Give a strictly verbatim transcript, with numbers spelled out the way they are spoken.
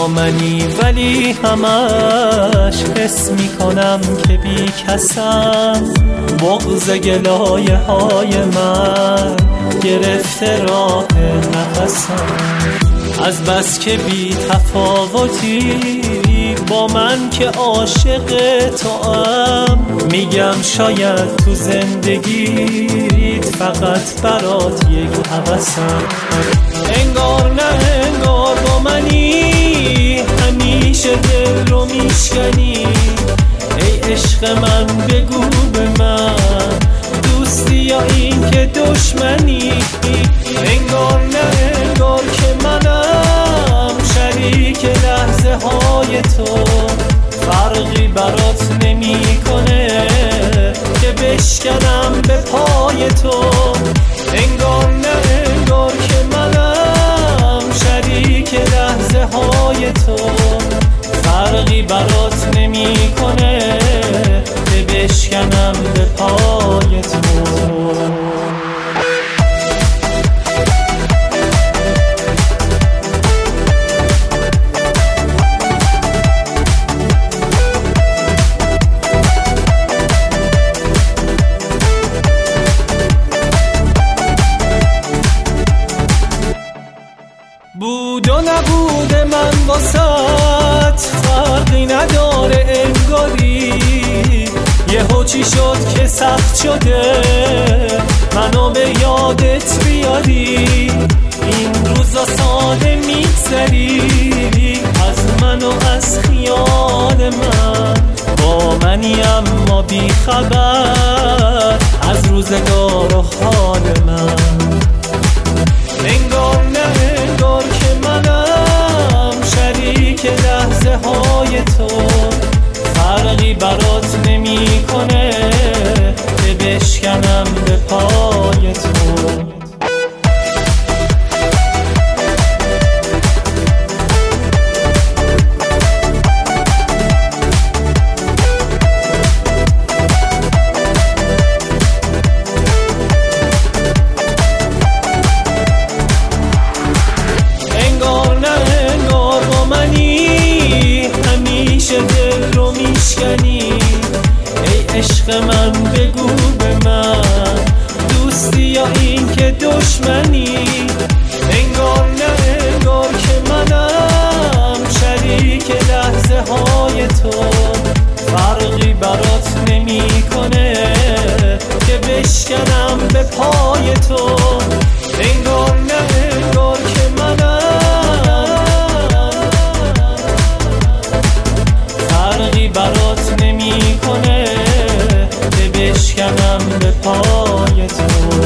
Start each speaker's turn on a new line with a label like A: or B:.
A: با منی ولی همش حس میکنم که بی کسم. بغض گلایه های من گرفته راه نفسم. از بس که بی تفاوتی با من که عاشق توام، میگم شاید تو زندگیت فقط برات یک هوسم. انگار نه انگار با منی همیشه دل رو میشکنی. ای عشق من بگو به من دوستی یا این که دشمنی. انگار نه انگار که منم شریک لحظه های تو. فرقی برات نمی کنه که بشکنم به پای تو. انگار نه انگار که منم شریک لحظه های تو. فرقی برات نمی کنه که بشکنم به پای تو. بود و نبود من واسط فرقی نداره انگاری. یهو چی شد که سخت شده منو به یادت بیاری. این روزا ساده میگذری از من و از خیال من. با منی اما بی خبر از روزگار و حال من. انگار نه انگار که منم شریک لحظه های تو. فرقی برات نمی کنه که بشکنم به پای تو. دل رو میشکنی. ای عشق من بگو به من دوستی یا این که دشمنی. انگار نه انگار که منم شریک لحظه های تو. فرقی برات نمی کنه که بشکنم به پای تو. انگار نه انگار که منم فرقی برات نمی کنه که بشکنم به پای تو.